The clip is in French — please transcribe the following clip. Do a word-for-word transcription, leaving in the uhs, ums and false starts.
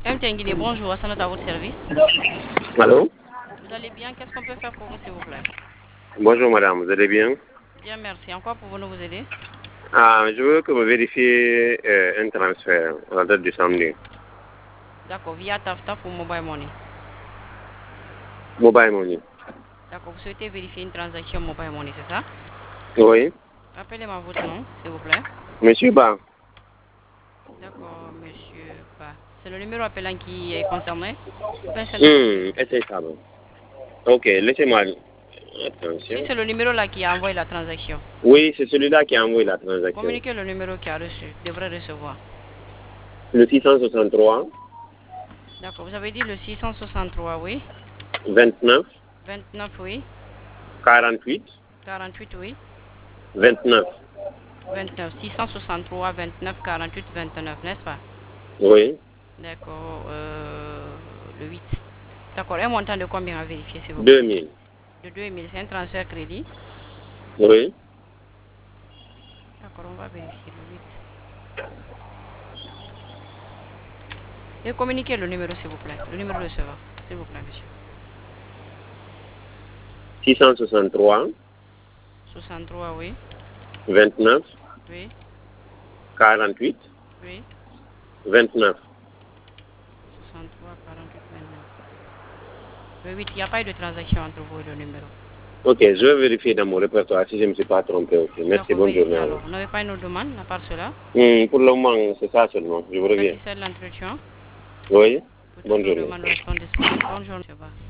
M T Nguiné, bonjour, Hassanat à votre service. Allô? Vous allez bien? Qu'est-ce qu'on peut faire pour vous, s'il vous plaît? Bonjour madame, vous allez bien? Bien, merci. En quoi pouvons-nous vous aider? Ah, je veux que vous vérifiez euh, un transfert à la date du samedi. D'accord, via TAFTAF ou Mobile Money? Mobile Money. D'accord, vous souhaitez vérifier une transaction Mobile Money, c'est ça? Oui. Rappelez-moi votre nom, s'il vous plaît. Monsieur Ba. D'accord, monsieur Ba. C'est le numéro appelant qui est concerné? Ou bien c'est notre Hum, numéro? c'est ça. Bon. Ok, laissez-moi. Si Attention. c'est le numéro là qui a envoyé la transaction, Oui, c'est celui-là qui a envoyé la transaction. communiquez le numéro qui a reçu, devrait recevoir. Le six cent soixante-trois. D'accord, vous avez dit le six cent soixante-trois, oui. vingt-neuf. vingt-neuf, oui. quarante-huit. quarante-huit, oui. vingt-neuf. vingt-neuf. six cent soixante-trois, vingt-neuf, quarante-huit, vingt-neuf, n'est-ce pas? Oui. D'accord, euh, le huit. D'accord, un montant de combien à vérifier, s'il vous plaît? deux mille. De deux mille, c'est un transfert crédit. Oui. D'accord, on va vérifier le huit. Et communiquez le numéro, s'il vous plaît. Le numéro de receveur, s'il vous plaît, monsieur. six cent soixante-trois. soixante-trois, oui. vingt-neuf. Oui, quarante-huit. oui. vingt-neuf. soixante-trois, quarante-huit, vingt-neuf. Le huit, il n'y a pas eu de transaction entre vous et le numéro. Ok, je vais vérifier dans mon répertoire si je ne me suis pas trompé aussi. Merci, D'accord, bonne vérifiez journée à vous. alors. Vous n'avez pas une autre demande à part cela? Hum, pour le moment, c'est ça seulement. Je vous reviens. Satisfait de l'entretien? Oui, Pour toute bonne autre journée. demande, nous restons disponibles. Bonne journée, monsieur Ba.